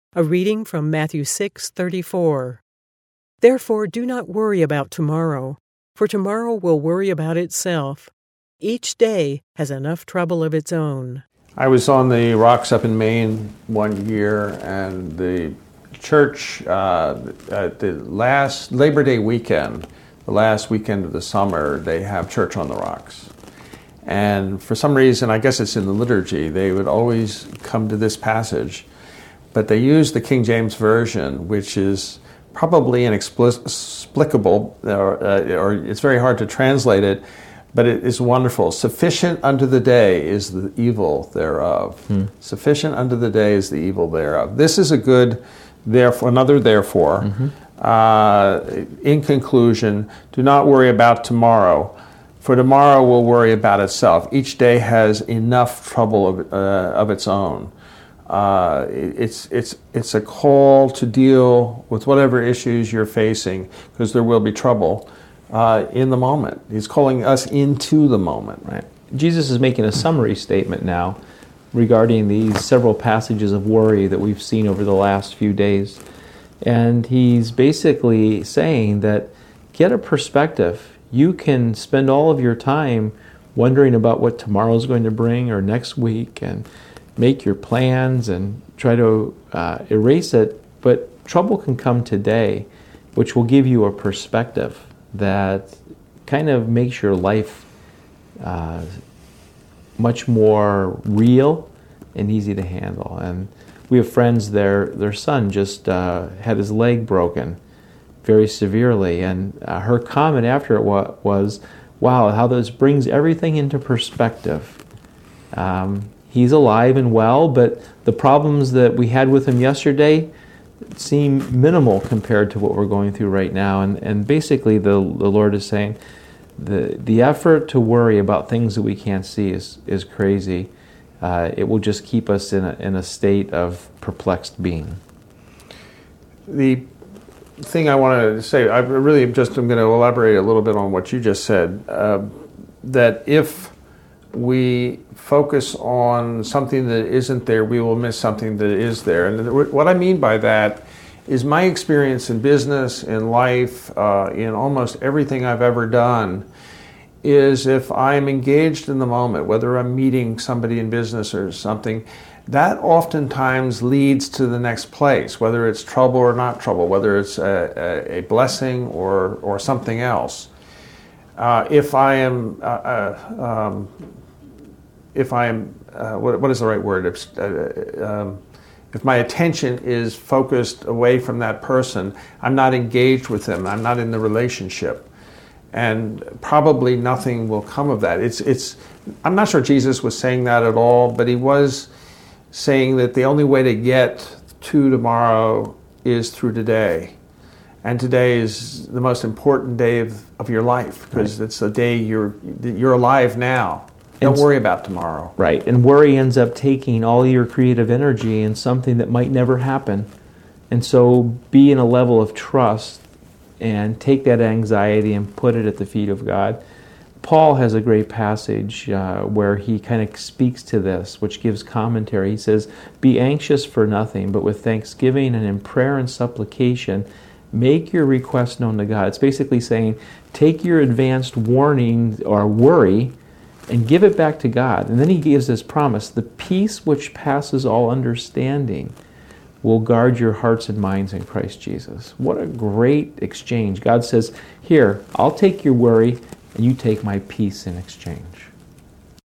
A reading from Matthew 6:34. Therefore do not worry about tomorrow, for tomorrow will worry about itself. Each day has enough trouble of its own. I was on the rocks up in Maine one year, and the church, at the last Labor Day weekend, the last weekend of the summer, they have church on the rocks. And for some reason, I guess it's in the liturgy, they would always come to this passage, but they use the King James Version, which is probably inexplicable, or it's very hard to translate it, but it is wonderful. Sufficient unto the day is the evil thereof. Sufficient unto the day is the evil thereof. This is a good therefore, another therefore. In conclusion, do not worry about tomorrow, for tomorrow will worry about itself. Each day has enough trouble of its own. It's a call to deal with whatever issues you're facing, because there will be trouble in the moment. He's calling us into the moment. Right. Jesus is making a summary statement now regarding these several passages of worry that we've seen over the last few days. And he's basically saying that get a perspective. You can spend all of your time wondering about what tomorrow's going to bring or next week and make your plans and try to erase it, but trouble can come today, which will give you a perspective that kind of makes your life much more real and easy to handle. And we have friends, their son just had his leg broken very severely, and her comment after it was, wow, how this brings everything into perspective. He's alive and well, but the problems that we had with him yesterday seem minimal compared to what we're going through right now. And basically the Lord is saying the effort to worry about things that we can't see is crazy. It will just keep us in a state of perplexed being. The thing I wanted to say, I'm going to elaborate a little bit on what you just said, that if we focus on something that isn't there, we will miss something that is there. And what I mean by that is my experience in business, in life, in almost everything I've ever done, is if I'm engaged in the moment, whether I'm meeting somebody in business or something, that oftentimes leads to the next place, whether it's trouble or not trouble, whether it's a blessing or something else. If I am, what is the right word? If my attention is focused away from that person, I'm not engaged with them, I'm not in the relationship. And probably nothing will come of that. I'm not sure Jesus was saying that at all, but he was saying that the only way to get to tomorrow is through today. And today is the most important day of your life, because it's the day you're alive now. Don't worry about tomorrow. Right, and worry ends up taking all your creative energy in something that might never happen. And so be in a level of trust and take that anxiety and put it at the feet of God. Paul has a great passage where he kind of speaks to this, which gives commentary. He says, be anxious for nothing, but with thanksgiving and in prayer and supplication, make your request known to God. It's basically saying, take your advanced warning or worry and give it back to God. And then he gives this promise, the peace which passes all understanding will guard your hearts and minds in Christ Jesus. What a great exchange. God says, here, I'll take your worry, and you take my peace in exchange.